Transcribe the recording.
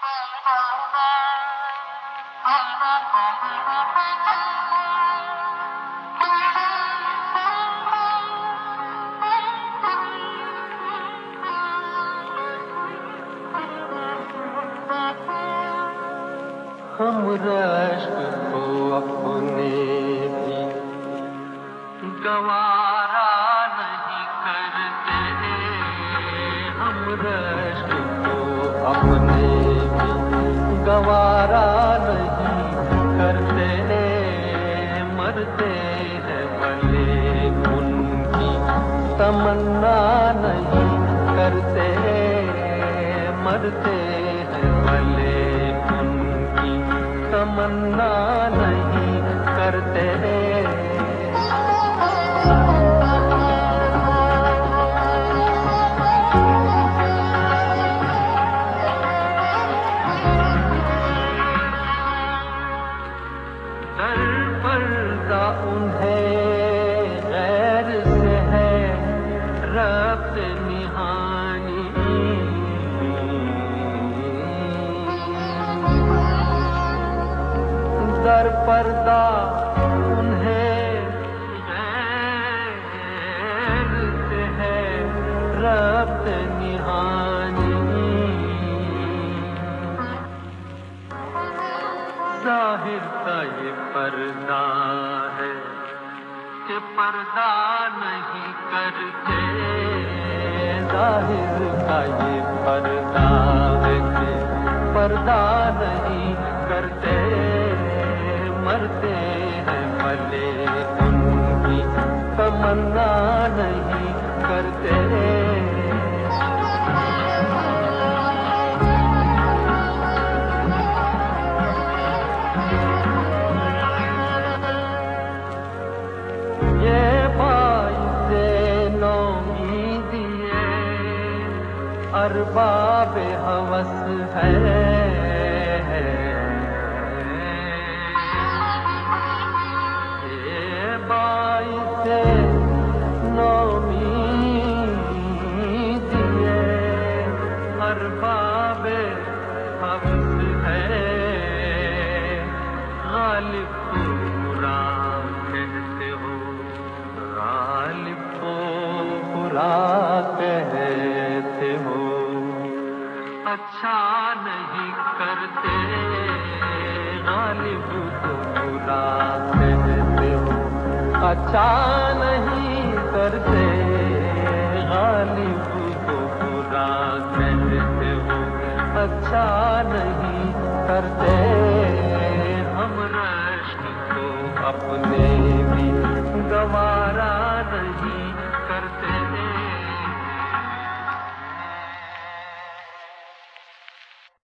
हम रश्क को अपने भी गवारा नहीं करते, हम रश्क को अपने भी गवारा नहीं करते, मरते हैं भले उनकी तमन्ना नहीं करते, मरते हैं भले तमन्ना नहीं करते। दर पर्दा उन्हें गैर से है रब्त निहानी, दर पर्दा उन्हें गैर से है रब्त निहानी, जाहिर का ये पर्दा है कि पर्दा नहीं करते, जाहिर का ये पर्दा है कि पर्दा नहीं करते, मरते हैं भले उनकी तमन्ना नहीं करते। ये बाइसे नौमीदिए अरबाबे हवस है, बाइसे नौमीदिए अरबाबे हवस है, गालिब को बुरा कहते हो, गालिब को बुरा कहते हो, अच्छा नहीं करते, गालिब को बुरा कहते हो, अच्छा नहीं करते, गालिब को बुरा कहते हो, अच्छा नहीं करते।